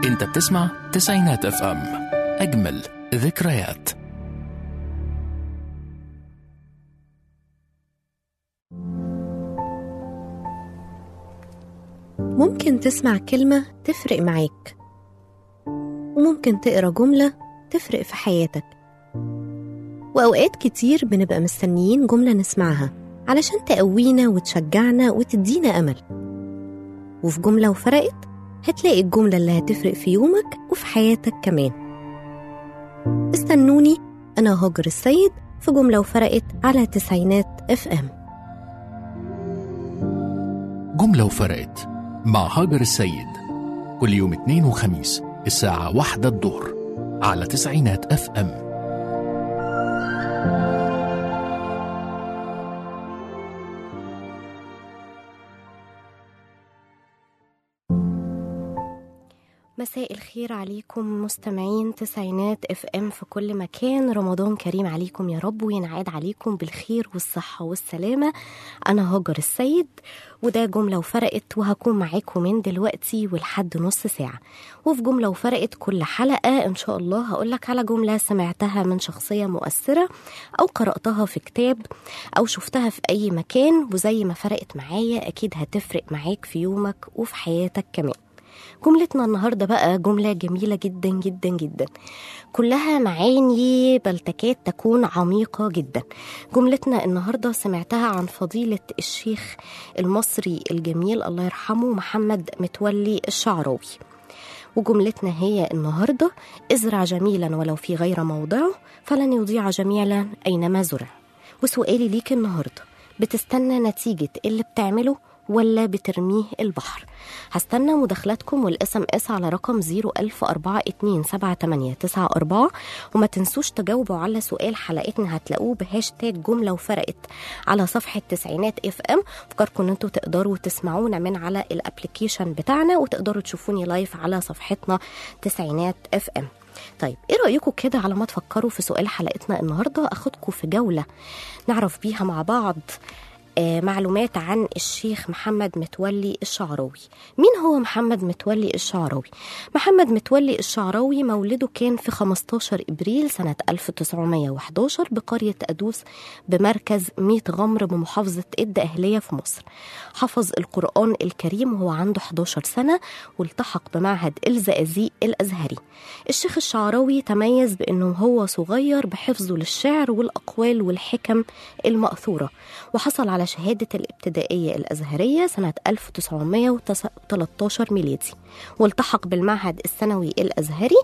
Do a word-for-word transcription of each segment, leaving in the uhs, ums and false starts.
انت بتسمع تسعينات اف ام، اجمل ذكريات. ممكن تسمع كلمة تفرق معاك، وممكن تقرأ جملة تفرق في حياتك. وأوقات كتير بنبقى مستنيين جملة نسمعها علشان تقوينا وتشجعنا وتدينا أمل، وفي جملة وفرقت هتلاقي الجملة اللي هتفرق في يومك وفي حياتك كمان. استنوني، أنا هاجر السيد في جملة وفرقت على تسعينات اف ام. جملة وفرقت مع هاجر السيد، كل يوم اثنين وخميس الساعة واحدة الظهر على تسعينات اف ام. مساء الخير عليكم مستمعين تسعينات اف ام في كل مكان. رمضان كريم عليكم يا رب، وينعاد عليكم بالخير والصحة والسلامة. أنا هاجر السيد، وده جملة وفرقت، وهكون معاكم من دلوقتي ولحد نص ساعة. وفي جملة وفرقت كل حلقة إن شاء الله هقولك على جملة سمعتها من شخصية مؤثرة، أو قرأتها في كتاب، أو شفتها في أي مكان، وزي ما فرقت معايا أكيد هتفرق معاك في يومك وفي حياتك كمان. جملتنا النهاردة بقى جملة جميلة جدا جدا جدا، كلها معاني بل تكاد تكون عميقة جدا. جملتنا النهاردة سمعتها عن فضيلة الشيخ المصري الجميل الله يرحمه محمد متولي الشعراوي. وجملتنا هي النهاردة: ازرع جميلا ولو في غير موضعه فلن يضيع جميلا أينما زرع. وسؤالي ليك النهاردة: بتستنى نتيجة اللي بتعمله ولا بترميه البحر؟ هستنى مداخلاتكم والاس ام اس على رقم صفر ألف أربعة اتنين سبعة تمانية تسعة أربعة، وما تنسوش تجاوبوا على سؤال حلقتنا هتلاقوه بهاشتاج جملة وفرقت على صفحة تسعينات اف ام. فكركم ان انتوا تقدروا تسمعونا من على الابليكيشن بتاعنا، وتقدروا تشوفوني لايف على صفحتنا تسعينات اف ام. طيب ايه رأيكم كده على ما تفكروا في سؤال حلقتنا النهاردة؟ اخدكم في جولة نعرف بيها مع بعض معلومات عن الشيخ محمد متولي الشعراوي. مين هو محمد متولي الشعراوي؟ محمد متولي الشعراوي مولده كان في خمستاشر إبريل سنة ألف وتسعمية وحداشر بقرية أدوس بمركز ميت غمر بمحافظة الدقهلية في مصر. حفظ القرآن الكريم وهو عنده حداشر سنة، والتحق بمعهد الزقازيق الأزهري. الشيخ الشعراوي تميز بأنه هو صغير بحفظه للشعر والأقوال والحكم المأثورة، وحصل على شهادة الابتدائية الأزهرية سنة ألف وتسعمية وتلتاشر ميلادي، والتحق بالمعهد الثانوي الأزهري،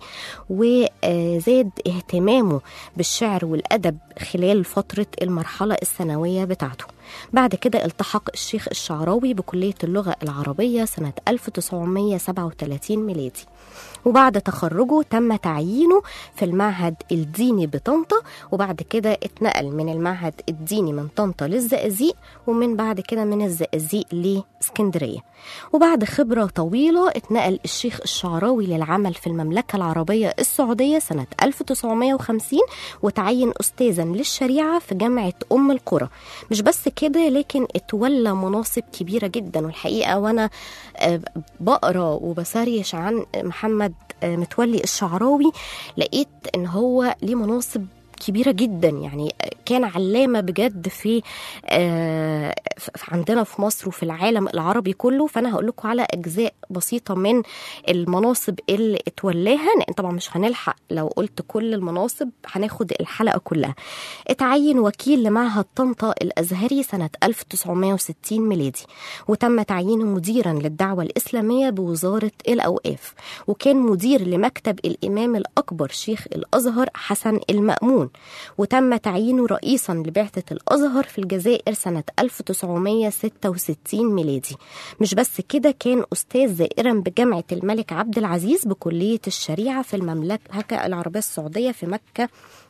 وزاد اهتمامه بالشعر والأدب خلال فترة المرحلة الثانوية بتاعته. بعد كده التحق الشيخ الشعراوي بكلية اللغة العربية سنة ألف وتسعمية سبعة وتلاتين ميلادي، وبعد تخرجه تم تعيينه في المعهد الديني بطنطا، وبعد كده اتنقل من المعهد الديني من طنطا للزقازيق، ومن بعد كده من الزقازيق لاسكندرية. وبعد خبرة طويلة اتنقل الشيخ الشعراوي للعمل في المملكة العربية السعودية سنة ألف وتسعمية وخمسين، وتعين أستاذا للشريعة في جامعة أم القرى. مش بس كده، لكن اتولى مناصب كبيرة جدا. والحقيقة وانا بقرأ وبسريش عن محمد متولي الشعراوي لقيت ان هو ليه مناصب كبيرة جدا، يعني كان علامة بجد في آه عندنا في مصر وفي العالم العربي كله. فأنا هقول لكم على أجزاء بسيطة من المناصب اللي اتولاها، لأن طبعا مش هنلحق لو قلت كل المناصب هناخد الحلقة كلها. اتعين وكيل لمعهد طنطا الأزهري سنة ألف وتسعمية وستين ميلادي، وتم تعيينه مديرا للدعوة الإسلامية بوزارة الأوقاف، وكان مدير لمكتب الإمام الأكبر شيخ الأزهر حسن المأمون، وتم تعيينه رئيسا لبعثة الأزهر في الجزائر سنة ألف وتسعمية ستة وستين ميلادي. مش بس كده، كان أستاذ زائرا بجامعة الملك عبد العزيز بكلية الشريعة في المملكة العربية السعودية في مكة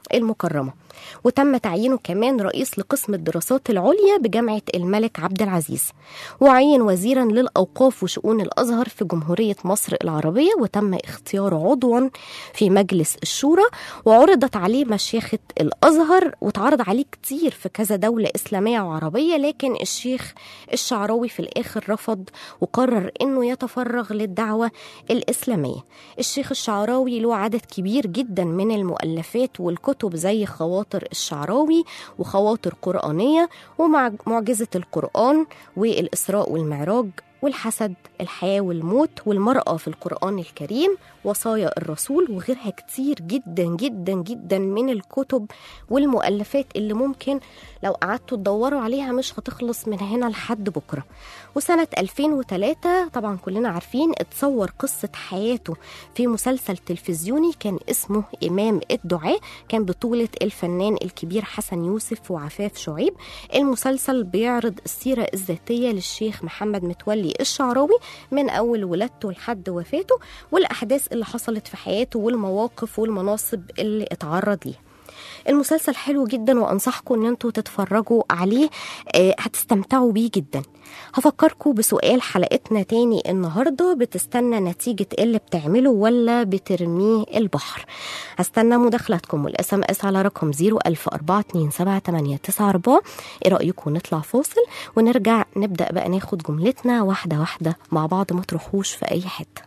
المكرمة، وتم تعيينه كمان رئيس لقسم الدراسات العليا بجامعة الملك عبد العزيز، وعين وزيرا للأوقاف وشؤون الأزهر في جمهورية مصر العربية، وتم اختياره عضوا في مجلس الشورى، وعرضت عليه مشيخة الأزهر وتعرض عليه كتير في كذا دولة إسلامية وعربية، لكن الشيخ الشعراوي في الآخر رفض وقرر إنه يتفرغ للدعوة الإسلامية. الشيخ الشعراوي له عدد كبير جدا من المؤلفات والكتب زي خواطر الشعراوي وخواطر قرآنية ومعجزة القرآن والإسراء والمعراج والحسد، الحياة والموت، والمرأة في القرآن الكريم، وصايا الرسول، وغيرها كتير جدا جدا جدا من الكتب والمؤلفات اللي ممكن لو قعدتوا تدوروا عليها مش هتخلص من هنا لحد بكرة. وسنة ألفين وثلاثة طبعا كلنا عارفين اتصور قصة حياته في مسلسل تلفزيوني كان اسمه إمام الدعاء، كان بطولة الفنان الكبير حسن يوسف وعفاف شعيب. المسلسل بيعرض السيرة الذاتية للشيخ محمد متولي الشعراوي من أول ولادته لحد وفاته، والأحداث اللي حصلت في حياته والمواقف والمناصب اللي اتعرض ليها. المسلسل حلو جدا وأنصحكم أن انتوا تتفرجوا عليه، آه هتستمتعوا بيه جدا. هفكركم بسؤال حلقتنا تاني النهاردة، بتستنى نتيجة اللي بتعمله ولا بترميه البحر؟ هستنى مداخلاتكم والاس ام اس على رقم صفر ألف أربعة اتنين سبعة تمانية تسعة أربعة. ايه رأيكم نطلع فاصل ونرجع نبدأ بقى ناخد جملتنا واحدة واحدة مع بعض، ما تروحوش في أي حتة.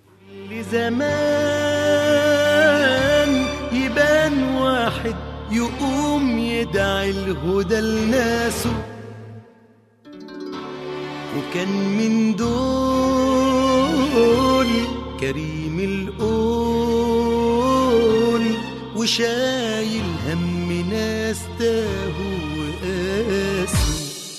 لزمان يبان واحد يقوم يدعي الهدى لناسه، وكان من دول كريم القول وشايل هم ناس تاهوا وقاسوا.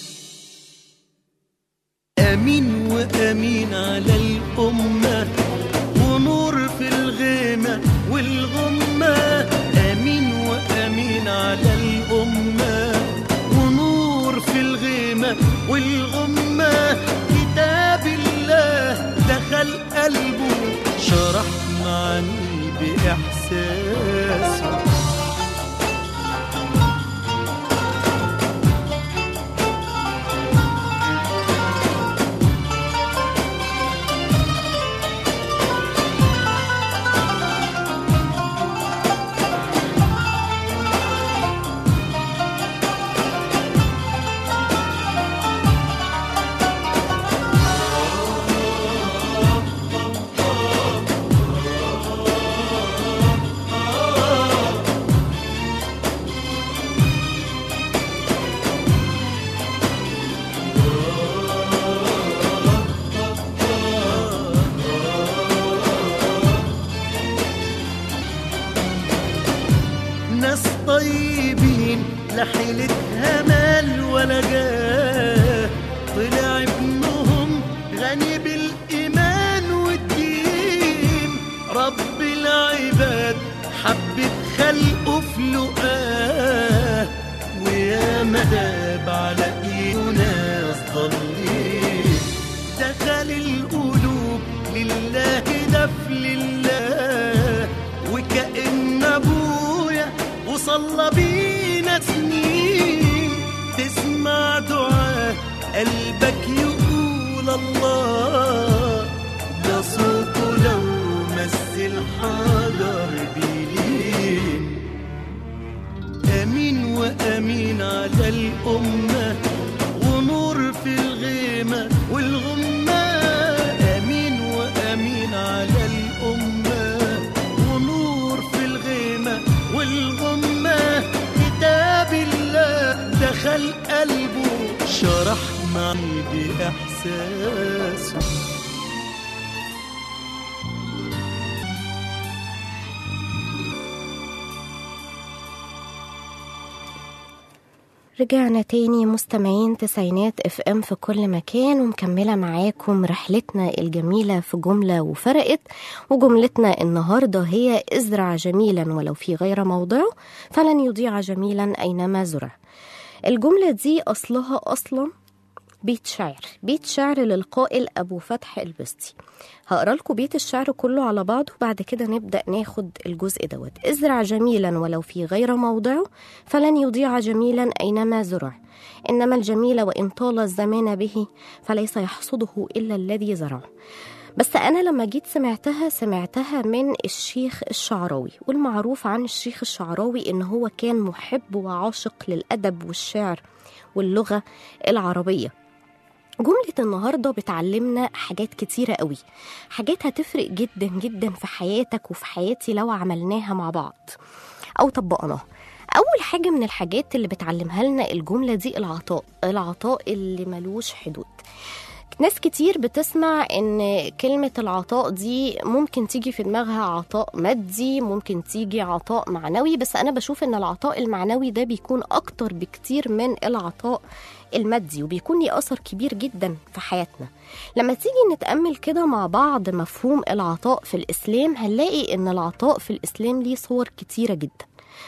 أمين وأمين على الأمة ونور في الغيمة والغمة، أمين وأمين على الأمة ونور في الغيمة والغمة. كتاب الله دخل قلبه شرح معاني بإحساسه. ناس طيبين لا حيلتها مال ولا جاه، طلع ابنهم غني بالإيمان والدين. رب العباد حبت خلقه في لقاه، ويا مداب على ايده ناس ضالين. دخل القلوب لله دف لله، وكأن ابويا وصلى بينا سنين. تسمع دعاء قلبك يقول الله، ده صوته لو مس الحجر بيلين. أمين وأمين على الأمة ونور في الغيمة والغمة. أمين وأمين على الأمة ونور في الغيمة والغمة. كتاب الله دخل قلبه شرح معي بإحساسه. رجعنا تاني مستمعين تسعينات اف ام في كل مكان، ومكملة معاكم رحلتنا الجميلة في جملة وفرقت. وجملتنا النهاردة هي: ازرع جميلا ولو في غير موضعه فلن يضيع جميلا أينما زرع. الجملة دي أصلها أصلا بيت شعر، بيت شعر للقائل أبو فتح البستي. هقرأ لكم بيت الشعر كله على بعضه، بعد كده نبدأ ناخد الجزء دوت. ازرع جميلا ولو في غير موضعه، فلن يضيع جميلا أينما زرع. إنما الجميل وإن طال الزمان به، فليس يحصده إلا الذي زرعه. بس أنا لما جيت سمعتها سمعتها من الشيخ الشعراوي، والمعروف عن الشيخ الشعراوي إن هو كان محب وعاشق للأدب والشعر واللغة العربية. جملة النهاردة بتعلمنا حاجات كتيرة قوي، حاجات هتفرق جدا جدا في حياتك وفي حياتي لو عملناها مع بعض أو طبقناها. أول حاجة من الحاجات اللي بتعلمها لنا الجملة دي العطاء، العطاء اللي ملوش حدود. ناس كتير بتسمع ان كلمة العطاء دي ممكن تيجي في دماغها عطاء مادي، ممكن تيجي عطاء معنوي، بس انا بشوف ان العطاء المعنوي ده بيكون اكتر بكتير من العطاء المادي، وبيكون ليه اثر كبير جدا في حياتنا. لما تيجي نتأمل كده مع بعض مفهوم العطاء في الاسلام، هنلاقي ان العطاء في الاسلام ليه صور كتيرة جدا.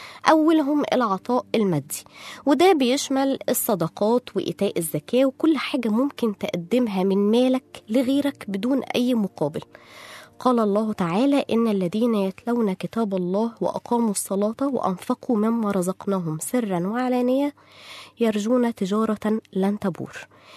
أولهم العطاء المادي، وده بيشمل الصدقات وإيتاء الزكاة وكل حاجة ممكن تقدمها من مالك لغيرك بدون أي مقابل. قال الله تعالى: إن الذين يتلون كتاب الله وأقاموا الصلاة وأنفقوا مما رزقناهم سرا وعلانية يرجون تجارة لن تبور.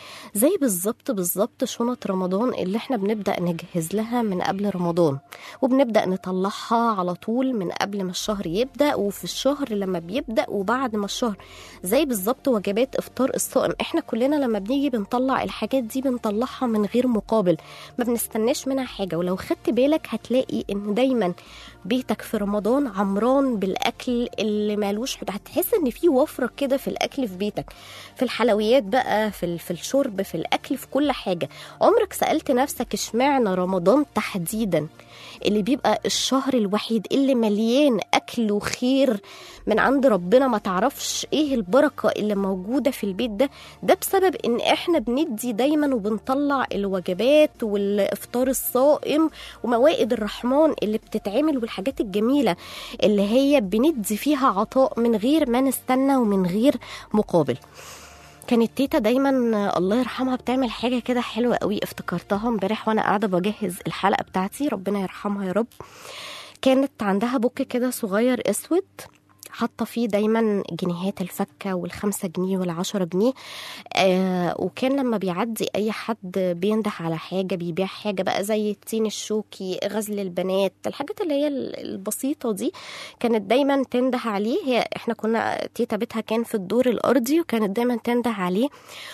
زي بالظبط بالظبط شنط رمضان اللي احنا بنبدأ نجهز لها من قبل رمضان، وبنبدأ نطلعها على طول من قبل ما الشهر يبدأ، وفي الشهر لما بيبدأ، وبعد ما الشهر. زي بالظبط وجبات إفطار الصائم، احنا كلنا لما بنيجي بنطلع الحاجات دي بنطلعها من غير مقابل، ما بنستناش منها حاجة. ولو خدت بالك هتلاقي ان دايما بيتك في رمضان عمران بالأكل اللي مالوش حدود. هتحس ان في وفرة كده في الأكل في بيتك، في الحلويات بقى، في, في الشرب، في الأكل، في كل حاجة. عمرك سألت نفسك اشمعنى رمضان تحديدا اللي بيبقى الشهر الوحيد اللي مليان أكل وخير من عند ربنا؟ ما تعرفش ايه البركة اللي موجودة في البيت ده. ده بسبب ان احنا بندي دايما وبنطلع الوجبات والإفطار الصائم وموائد الرحمن اللي بتتعمل والحاجات الجميلة اللي هي بندي فيها عطاء من غير ما نستنى ومن غير مقابل. كانت تيتا دايما الله يرحمها بتعمل حاجة كده حلوة قوي، افتكرتها امبارح وانا قاعدة بجهز الحلقة بتاعتي، ربنا يرحمها يا رب. كانت عندها بوك كده صغير اسود، حاطه فيه دايما جنيهات الفكه والخمسة جنيه والعشرة جنيه. آه وكان لما بيعدي اي حد بينده على حاجه، بيبيع حاجه بقى زي التين الشوكي، غزل البنات، الحاجات اللي هي البسيطه دي، كانت دايما تنده عليه. هي احنا كنا تيتا بيتها كان في الدور الارضي، وكانت دايما تنده عليه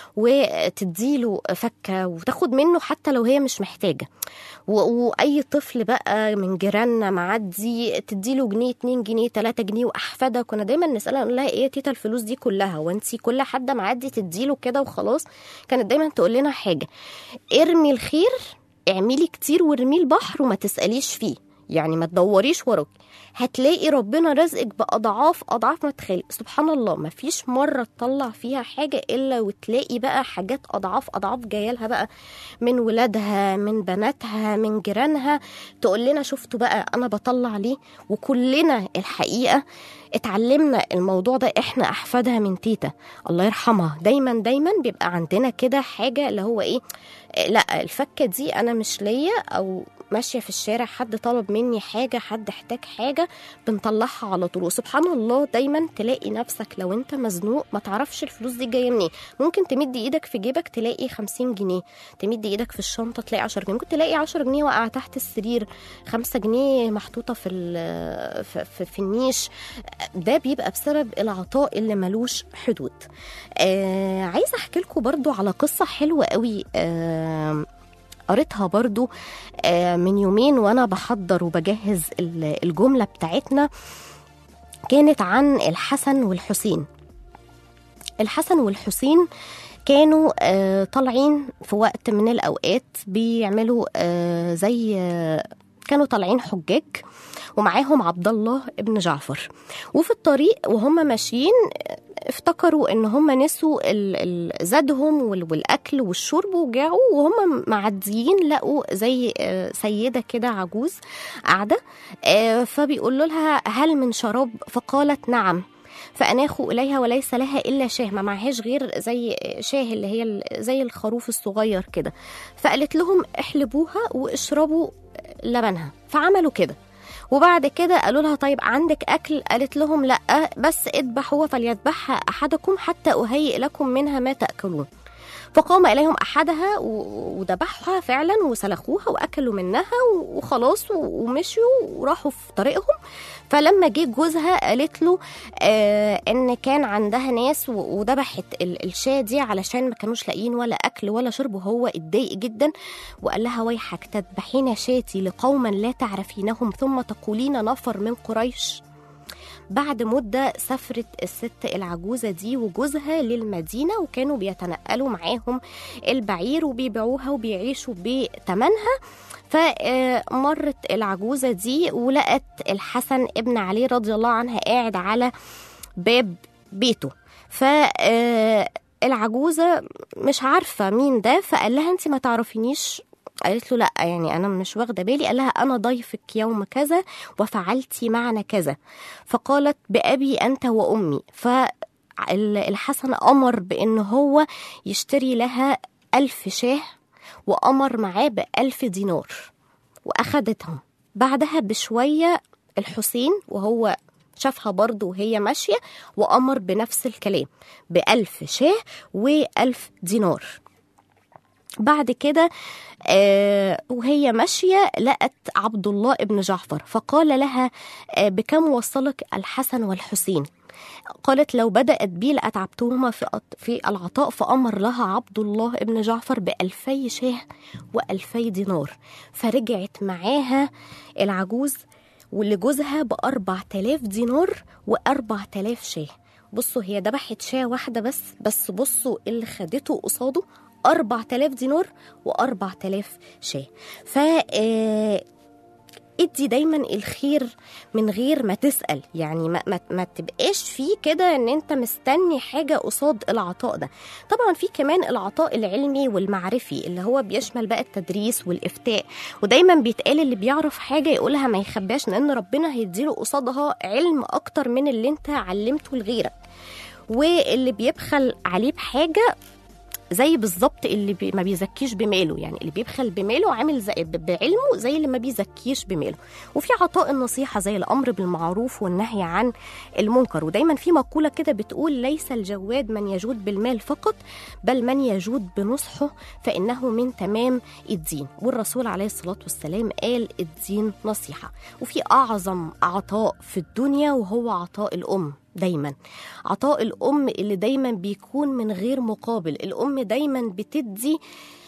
وتديله فكه وتاخد منه حتى لو هي مش محتاجه. واي طفل بقى من جيراننا معدي تديله جنيه، اتنين جنيه، تلاتة جنيه. واحفادها كنا دايما نسالها نقول لها: ايه يا تيتا الفلوس دي كلها؟ وانتي كل حد معدي تديله كده وخلاص؟ كانت دايما تقول لنا حاجه: ارمي الخير، اعملي كتير وارمي البحر وما تساليش فيه، يعني ما تدوريش وراك، هتلاقي ربنا رزقك بأضعاف أضعاف ما تخيلي. سبحان الله، ما فيش مرة تطلع فيها حاجة إلا وتلاقي بقى حاجات أضعاف أضعاف جايلها بقى من ولادها، من بناتها، من جيرانها، تقول لنا: شفتوا بقى أنا بطلع ليه؟ وكلنا الحقيقة اتعلمنا الموضوع ده، احنا أحفادها من تيتا الله يرحمها. دايما دايما بيبقى عندنا كده حاجة اللي هو ايه، لا الفكة دي أنا مش ليا، أو ماشية في الشارع حد طلب مني حاجة، حد احتاج حاجة، بنطلعها على طول. وسبحان الله دايما تلاقي نفسك لو انت مزنوق ما تعرفش الفلوس دي جاية منين، ممكن تمدي ايدك في جيبك تلاقي خمسين جنيه، تمدي ايدك في الشنطة تلاقي عشرة جنيه، ممكن تلاقي عشرة جنيه وقع تحت السرير، خمسة جنيه محطوطة في, في, في, في النيش. ده بيبقى بسبب العطاء اللي ملوش حدود. آه عايزة احكي لكم برضو على قصة حلوة قوي، آه قريتها برضو من يومين وانا بحضر وبجهز الجملة بتاعتنا. كانت عن الحسن والحسين. الحسن والحسين كانوا طالعين في وقت من الأوقات بيعملوا زي كانوا طالعين حجاج، ومعاهم عبد الله ابن جعفر. وفي الطريق وهم ماشيين افتكروا ان هم نسوا زادهم والاكل والشرب وجاعوا، وهم معديين لقوا زي سيده كده عجوز قاعده، فبيقولوا لها: هل من شراب؟ فقالت: نعم. فأناخوا إليها وليس لها إلا شاه، ما معهاش غير زي شاه اللي هي زي الخروف الصغير كده. فقالت لهم احلبوها واشربوا لبنها، فعملوا كده. وبعد كده قالوا لها طيب عندك أكل؟ قالت لهم لأ، بس اذبحوها فليذبحها أحدكم حتى أهيئ لكم منها ما تأكلون. فقام إليهم أحدها وذبحها فعلا وسلخوها وأكلوا منها وخلاص ومشوا وراحوا في طريقهم. فلما جه جوزها قالت له آه ان كان عندها ناس وذبحت الشاة دي علشان ما كانوش لاقيين ولا اكل ولا شرب، وهو اتضايق جدا وقال لها ويحك تذبحين شاتي لقوما لا تعرفينهم ثم تقولين نفر من قريش. بعد مدة سافرت الست العجوزة دي وجوزها للمدينة، وكانوا بيتنقلوا معاهم البعير وبيبيعوها وبيعيشوا بتمنها. فمرت العجوزة دي ولقت الحسن ابن علي رضي الله عنها قاعد على باب بيته. فالعجوزة مش عارفة مين ده، فقال لها انت ما تعرفينيش؟ قالت له لا، يعني أنا مش واخدة بالي. قال لها أنا ضيفك يوم كذا وفعلتي معنا كذا. فقالت بأبي أنت وأمي. فالحسن أمر بأنه هو يشتري لها ألف شاه، وأمر معاه بألف دينار وأخدتهم. بعدها بشوية الحسين وهو شافها برضو وهي ماشية وأمر بنفس الكلام بألف شاه وألف دينار. بعد كده آه وهي ماشية لقت عبد الله ابن جعفر، فقال لها آه بكم وصلك الحسن والحسين؟ قالت لو بدأت بي لأتعبتهما في في العطاء. فأمر لها عبد الله ابن جعفر بألفي شاه وألفي دينار. فرجعت معاها العجوز ولجوزها بأربع تلاف دينار وأربع تلاف شاه. بصوا هي ذبحت شاه واحدة بس بس بصوا اللي خدته قصاده أربع تلاف دينار وأربع تلاف شاه. ف ادي دايما الخير من غير ما تسأل، يعني ما, ما, ما تبقاش فيه كده ان انت مستني حاجة قصاد العطاء ده. طبعا في كمان العطاء العلمي والمعرفي اللي هو بيشمل بقى التدريس والإفتاء، ودايما بيتقال اللي بيعرف حاجة يقولها ما يخباش، لأن ربنا هيديله قصادها علم أكتر من اللي انت علمته لغيرك. واللي بيبخل عليه بحاجة زي بالظبط اللي بي ما بيزكيش بماله، يعني اللي بيبخل بماله عامل زي بعلمه زي اللي ما بيزكيش بماله. وفي عطاء النصيحة زي الأمر بالمعروف والنهي عن المنكر. ودايما في مقولة كده بتقول ليس الجواد من يجود بالمال فقط بل من يجود بنصحه فإنه من تمام الدين. والرسول عليه الصلاة والسلام قال الدين نصيحة. وفي أعظم عطاء في الدنيا وهو عطاء الأم. دايما عطاء الأم اللي دايما بيكون من غير مقابل. الأم دايما بتدي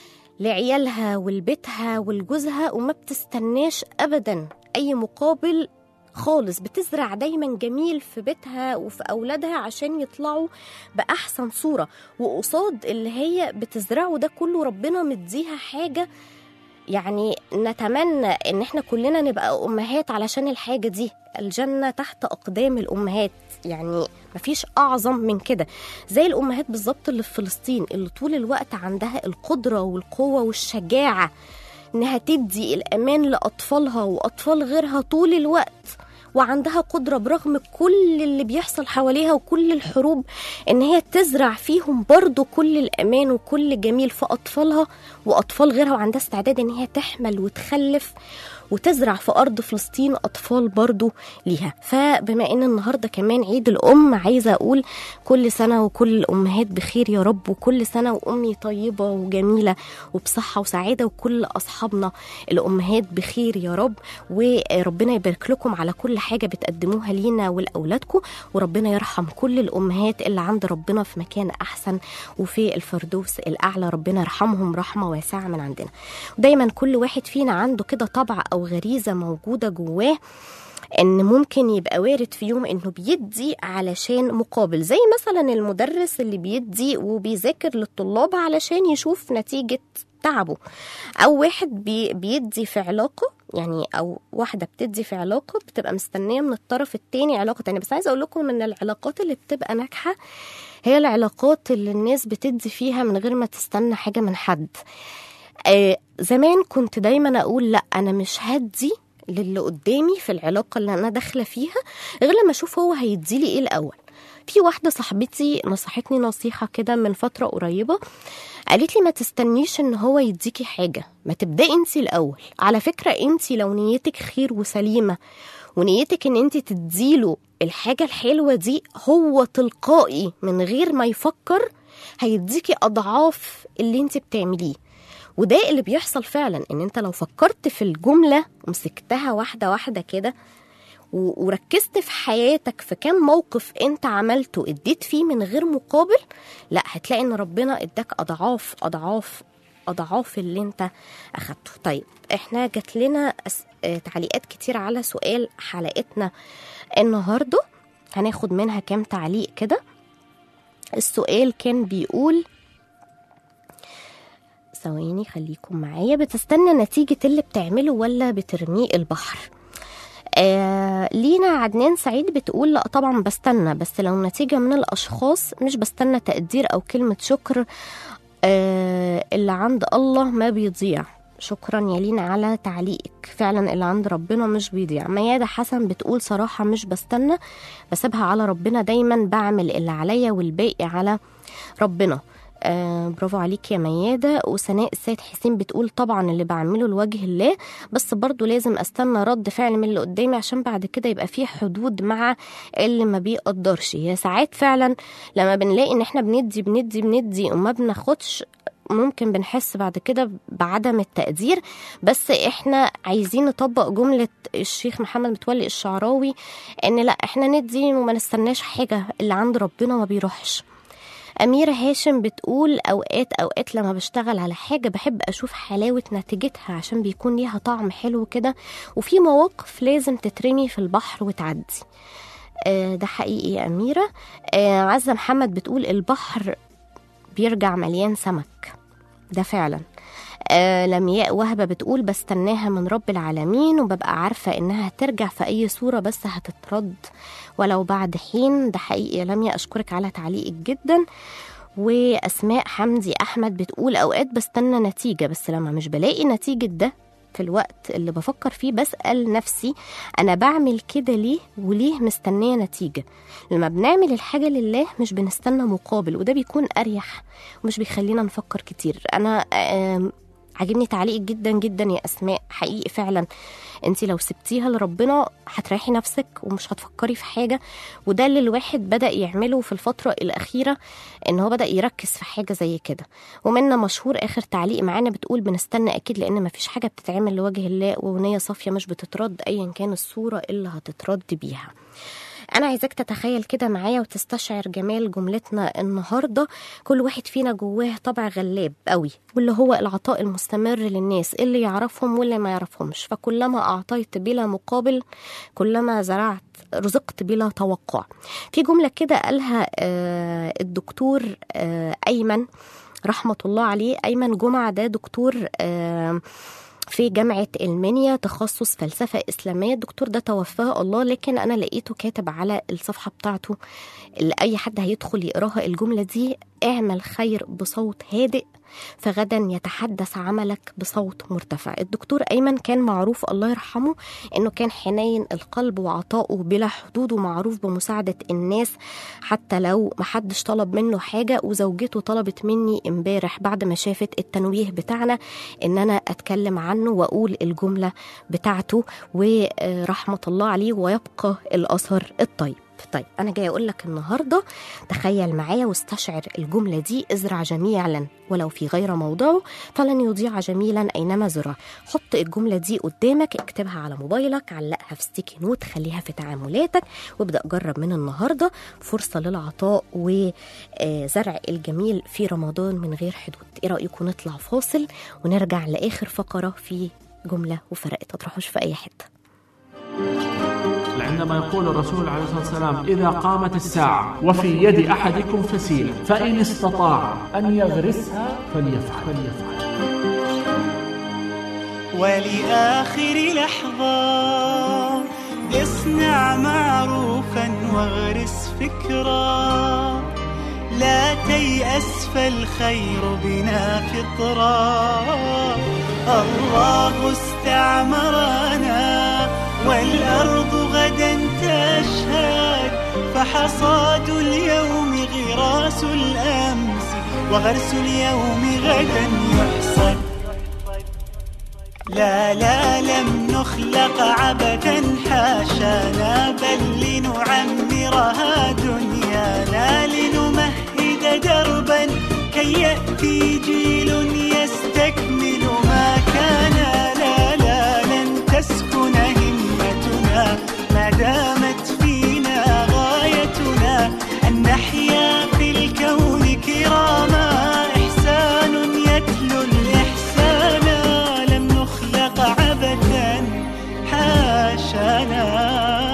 لعيالها ولبيتها ولجوزها وما بتستناش أبدا أي مقابل خالص. بتزرع دايما جميل في بيتها وفي أولادها عشان يطلعوا بأحسن صورة، وقصاد اللي هي بتزرعه ده كله ربنا مديها حاجة. يعني نتمنى ان احنا كلنا نبقى امهات علشان الحاجة دي. الجنة تحت اقدام الامهات، يعني مفيش اعظم من كده. زي الامهات بالظبط اللي في فلسطين اللي طول الوقت عندها القدرة والقوة والشجاعة انها تدي الامان لاطفالها واطفال غيرها طول الوقت، وعندها قدرة برغم كل اللي بيحصل حواليها وكل الحروب ان هي تزرع فيهم برضو كل الامان وكل جميل في اطفالها واطفال غيرها، وعندها استعداد ان هي تحمل وتخلف وتزرع في أرض فلسطين أطفال برضو ليها. فبما أن النهاردة كمان عيد الأم، عايزة أقول كل سنة وكل الأمهات بخير يا رب، وكل سنة وأمي طيبة وجميلة وبصحة وسعادة، وكل أصحابنا الأمهات بخير يا رب. وربنا يبارك لكم على كل حاجة بتقدموها لينا ولأولادكم، وربنا يرحم كل الأمهات اللي عند ربنا في مكان أحسن وفي الفردوس الأعلى. ربنا يرحمهم رحمة واسعة من عندنا. دايما كل واحد فينا عنده كده طبع أو غريزة موجودة جواه ان ممكن يبقى وارد في يوم انه بيدي علشان مقابل، زي مثلا المدرس اللي بيدي وبيذاكر للطلاب علشان يشوف نتيجة تعبه، او واحد بي بيدي في علاقة، يعني او واحدة بتدي في علاقة بتبقى مستنية من الطرف التاني علاقة تانية. بس عايزة اقول لكم ان العلاقات اللي بتبقى ناجحة هي العلاقات اللي الناس بتدي فيها من غير ما تستنى حاجة من حد. آه زمان كنت دايما اقول لا انا مش هدي للي قدامي في العلاقة اللي أنا داخلة فيها غير لما أشوف هو هيديلي إيه الأول. في واحدة صاحبتي نصحتني نصيحة كده من فترة قريبة، قالت لي ما تستنيش إن هو يديكي حاجة، ما تبدأي انتي الأول. على فكرة انتي لو نيتك خير وسليمة ونيتك إن انتي تديله الحاجة الحلوة دي، هو تلقائي من غير ما يفكر هيديكي أضعاف اللي انتي بتعمليه. وده اللي بيحصل فعلا، ان انت لو فكرت في الجملة ومسكتها واحدة واحدة كده وركزت في حياتك في كام موقف انت عملته اديت فيه من غير مقابل، لا هتلاقي ان ربنا اداك اضعاف اضعاف اضعاف اللي انت اخدته. طيب احنا جات لنا أس... تعليقات كتير على سؤال حلقتنا النهاردة، هناخد منها كام تعليق كده. السؤال كان بيقول، ثواني خليكم معايا، بتستنى نتيجة اللي بتعمله ولا بترميه البحر؟ آه لينا عدنان سعيد بتقول لا طبعا بستنى، بس لو نتيجة من الأشخاص مش بستنى تقدير أو كلمة شكر، آه اللي عند الله ما بيضيع. شكرا يا لينا على تعليقك، فعلا اللي عند ربنا مش بيضيع. ميادة حسن بتقول صراحة مش بستنى، بسيبها على ربنا، دايما بعمل اللي عليا والباقي على ربنا. آه برافو عليك يا ميادة. وسناء السيد حسين بتقول طبعا اللي بعمله لوجه الله، بس برضو لازم استنى رد فعل من اللي قدامي عشان بعد كده يبقى فيه حدود مع اللي ما بيقدرش. هي ساعات فعلا لما بنلاقي ان احنا بندي بندي بندي وما بناخدش، ممكن بنحس بعد كده بعدم التقدير. بس احنا عايزين نطبق جملة الشيخ محمد متولي الشعراوي ان لا احنا ندي وما نستناش حاجة، اللي عند ربنا ما بيروحش. أميرة هاشم بتقول أوقات أوقات لما بشتغل على حاجة بحب أشوف حلاوة نتيجتها عشان بيكون ليها طعم حلو كده، وفي مواقف لازم تترمي في البحر وتعدي. آه ده حقيقي يا أميرة. آه عزة محمد بتقول البحر بيرجع مليان سمك، ده فعلا. آه لمياء وهبة بتقول بستناها من رب العالمين وببقى عارفة إنها هترجع في أي صورة بس هتترد ولو بعد حين. ده حقيقي يا لمياء، أشكرك على تعليقك جدا. وأسماء حمدي أحمد بتقول أوقات بستنى نتيجة، بس لما مش بلاقي نتيجة ده في الوقت اللي بفكر فيه بسأل نفسي أنا بعمل كده ليه وليه مستنية نتيجة. لما بنعمل الحاجة لله مش بنستنى مقابل، وده بيكون أريح ومش بيخلينا نفكر كتير. أنا عجبني تعليقك جدا جدا يا أسماء، حقيقي فعلا انتي لو سبتيها لربنا هتريحي نفسك ومش هتفكري في حاجة. وده اللي الواحد بدأ يعمله في الفترة الأخيرة، ان هو بدأ يركز في حاجة زي كده. ومنى مشهور آخر تعليق معانا بتقول بنستنى أكيد لأن مفيش حاجة بتتعمل لوجه الله ونية صافية مش بتترد أيا كان الصورة اللي هتترد بيها. أنا عايزاك تتخيل كده معايا وتستشعر جمال جملتنا النهاردة. كل واحد فينا جواه طبع غلاب قوي، واللي هو العطاء المستمر للناس اللي يعرفهم واللي ما يعرفهمش. فكلما أعطيت بلا مقابل كلما زرعت رزقت بلا توقع. في جملة كده قالها الدكتور أيمن رحمة الله عليه، أيمن جمعة، ده دكتور في جامعة المنيا تخصص فلسفة إسلامية. الدكتور ده توفاه الله، لكن أنا لقيته كاتب على الصفحة بتاعته اللي أي حد هيدخل يقراها الجملة دي: اعمل خير بصوت هادئ فغدا يتحدث عملك بصوت مرتفع. الدكتور أيمن كان معروف الله يرحمه أنه كان حنين القلب وعطاؤه بلا حدود، ومعروف بمساعدة الناس حتى لو محدش طلب منه حاجة. وزوجته طلبت مني امبارح بعد ما شافت التنويه بتاعنا ان انا اتكلم عنه واقول الجملة بتاعته، ورحمة الله عليه ويبقى الأثر الطيب. طيب أنا جاي أقول لك النهاردة تخيل معايا واستشعر الجملة دي: ازرع جميلا ولو في غير موضعه فلن يضيع جميلا أينما زرع. حط الجملة دي قدامك، اكتبها على موبايلك، علقها في ستيكي نوت، خليها في تعاملاتك، وابدأ جرب من النهاردة. فرصة للعطاء وزرع الجميل في رمضان من غير حدود. ايه رأيكم نطلع فاصل ونرجع لآخر فقرة في جملة وفرقت؟ تروحوش في أي حتة. عندما يقول الرسول عليه الصلاة والسلام: إذا قامت الساعة وفي يد أحدكم فسيلة فإن استطاع أن يغرسها فليفعل, فليفعل. ولآخر لحظة اصنع معروفا واغرس فكرا، لا تيأس فالخير بنا فطرا. الله استعمرنا والأرض غدا تشهد، فحصاد اليوم غراس الأمس، وغرس اليوم غدا يحصد. لا لا لم نخلق عبثا حاشانا، بل لنعمرها دنيانا، لنمهد دربا كي يأتي جيل يستكمل ما كان. لا لا لن تسكن همتنا ما دامت فينا غايتنا، أن نحيا في الكون كراما، إحسان يتلو الإحسان، لم نخلق عبثا حاشانا.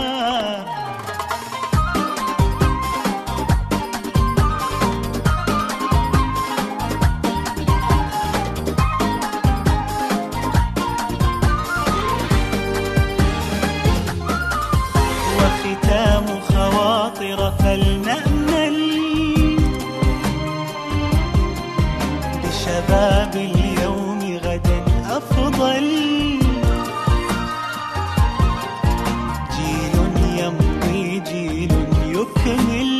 وختام خواطر فلنأمل بشباب اليوم غدا أفضل، جيل يمضي جيل يكمل.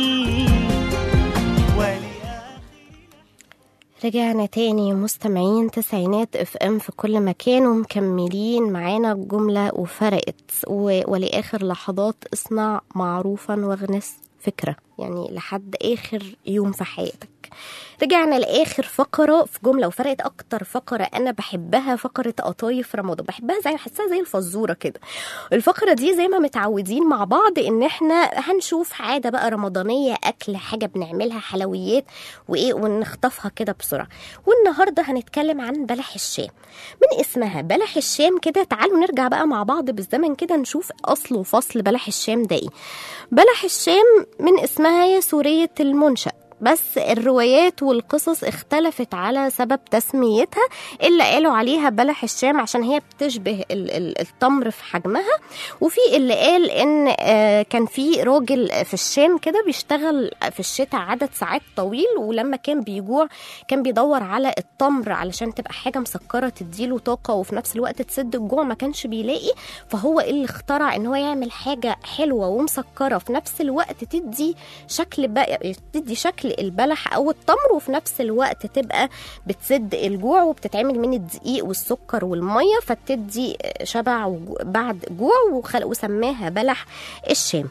رجعنا تاني مستمعين تسعينات اف ام في كل مكان، ومكملين معانا الجملة وفرقت و... ولآخر لحظات اصنع معروفا واغنس فكرة، يعني لحد آخر يوم في حياتك. رجعنا لآخر فقرة في جملة وفرقت. أكتر فقرة أنا بحبها فقرة قطايف رمضان، بحبها زي بحسها زي الفزورة كده. الفقرة دي زي ما متعودين مع بعض إن إحنا هنشوف عادة بقى رمضانية، أكل حاجة بنعملها حلويات وإيه ونخطفها كده بسرعة. والنهاردة هنتكلم عن بلح الشام. من اسمها بلح الشام كده، تعالوا نرجع بقى مع بعض بالزمن كده نشوف أصل وفصل بلح الشام ده إيه. بلح الشام من اسمها هي سورية المنشأ، بس الروايات والقصص اختلفت على سبب تسميتها. اللي قالوا عليها بلح الشام عشان هي بتشبه التمر في حجمها، وفي اللي قال ان كان في راجل في الشام كده بيشتغل في الشتاء عدد ساعات طويل، ولما كان بيجوع كان بيدور على التمر علشان تبقى حاجة مسكرة تديله طاقة وفي نفس الوقت تسد الجوع، ما كانش بيلاقي، فهو اللي اخترع ان هو يعمل حاجة حلوة ومسكرة في نفس الوقت تدي شكل بقى تدي شكل البلح او التمر، وفي نفس الوقت تبقى بتسد الجوع، وبتتعمل من الدقيق والسكر والميه فتدي شبع بعد جوع، وسماها بلح الشام.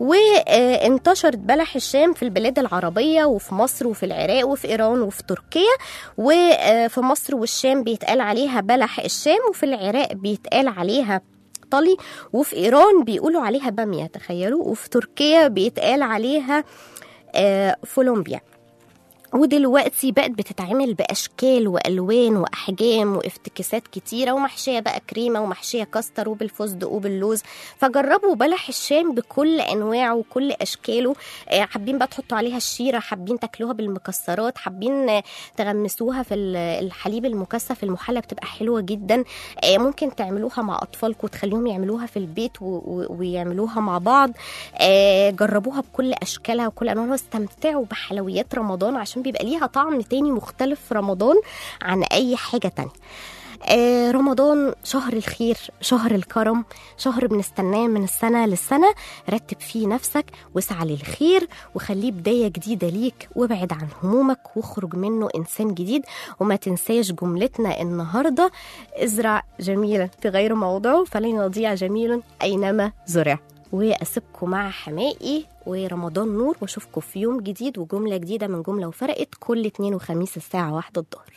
وانتشرت بلح الشام في البلاد العربية وفي مصر وفي العراق وفي إيران وفي تركيا. وفي مصر والشام بيتقال عليها بلح الشام، وفي العراق بيتقال عليها طلي، وفي إيران بيقولوا عليها بامية تخيلوا، وفي تركيا بيتقال عليها فولومبيا. ودلوقتي بقت بتتعمل بأشكال وألوان وأحجام وافتكاسات كتيرة، ومحشية بقى كريمة ومحشية كاستر وبالفستق وباللوز. فجربوا بلح الشام بكل أنواعه وكل أشكاله. حابين بقى تحطوا عليها الشيرة، حابين تاكلوها بالمكسرات، حابين تغمسوها في الحليب المكثف المحلى بتبقى حلوة جدا. ممكن تعملوها مع أطفالكم وتخليهم يعملوها في البيت ويعملوها مع بعض. جربوها بكل أشكالها وكل أنواعها، واستمتعوا بحلويات رمضان عشان بيبقى ليها طعم تاني مختلف في رمضان عن أي حاجة تانية. آه رمضان شهر الخير، شهر الكرم، شهر بنستناه من السنة للسنة. رتب فيه نفسك واسعى للخير وخليه بداية جديدة ليك، وابعد عن همومك واخرج منه إنسان جديد. وما تنساش جملتنا النهاردة: ازرع جميلا في غير موضعه فلن يضيع جميل أينما زرع. وأسيبكم مع حمائي ورمضان نور، واشوفكم في يوم جديد وجملة جديدة من جملة وفرقت كل اثنين وخميس الساعة واحدة الظهر.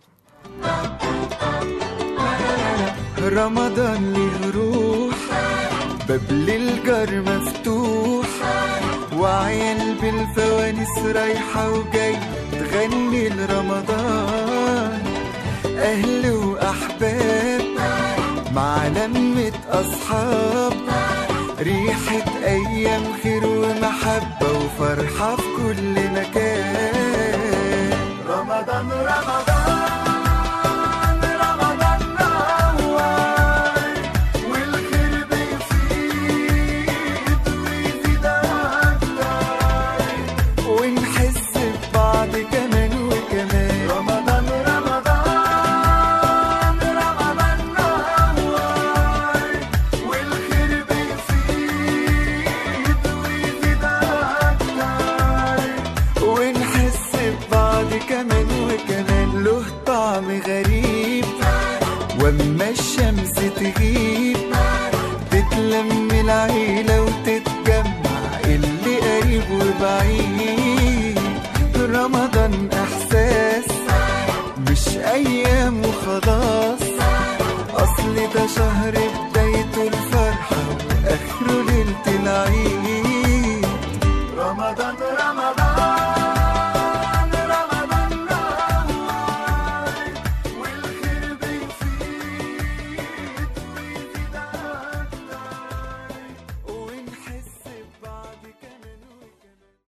رمضان ليه روح، باب للجار مفتوح، وعيال بالفوانيس رايحة وجاي تغني لرمضان. أهل وأحباب مع لمة أصحاب، ريحة أيام خير ومحبة وفرحة في كل مكان. رمضان رمضان والخير واما الشمس